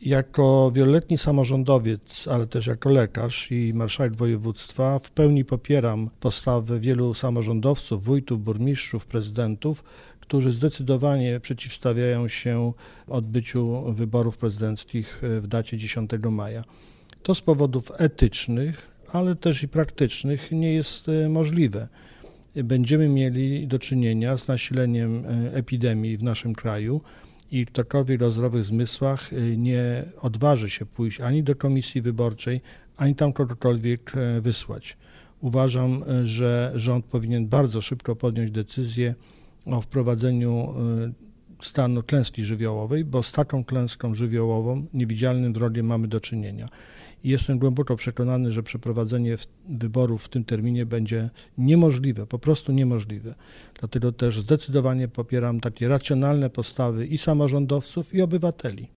Jako wieloletni samorządowiec, ale też jako lekarz i marszałek województwa w pełni popieram postawę wielu samorządowców, wójtów, burmistrzów, prezydentów, którzy zdecydowanie przeciwstawiają się odbyciu wyborów prezydenckich w dacie 10 maja. To z powodów etycznych, ale też i praktycznych nie jest możliwe. Będziemy mieli do czynienia z nasileniem epidemii w naszym kraju i ktokolwiek o zdrowych zmysłach nie odważy się pójść ani do komisji wyborczej, ani tam kogokolwiek wysłać. Uważam, że rząd powinien bardzo szybko podjąć decyzję o wprowadzeniu stanu klęski żywiołowej, bo z taką klęską żywiołową, niewidzialnym wrogiem mamy do czynienia. I jestem głęboko przekonany, że przeprowadzenie wyborów w tym terminie będzie niemożliwe, po prostu niemożliwe. Dlatego też zdecydowanie popieram takie racjonalne postawy i samorządowców, i obywateli.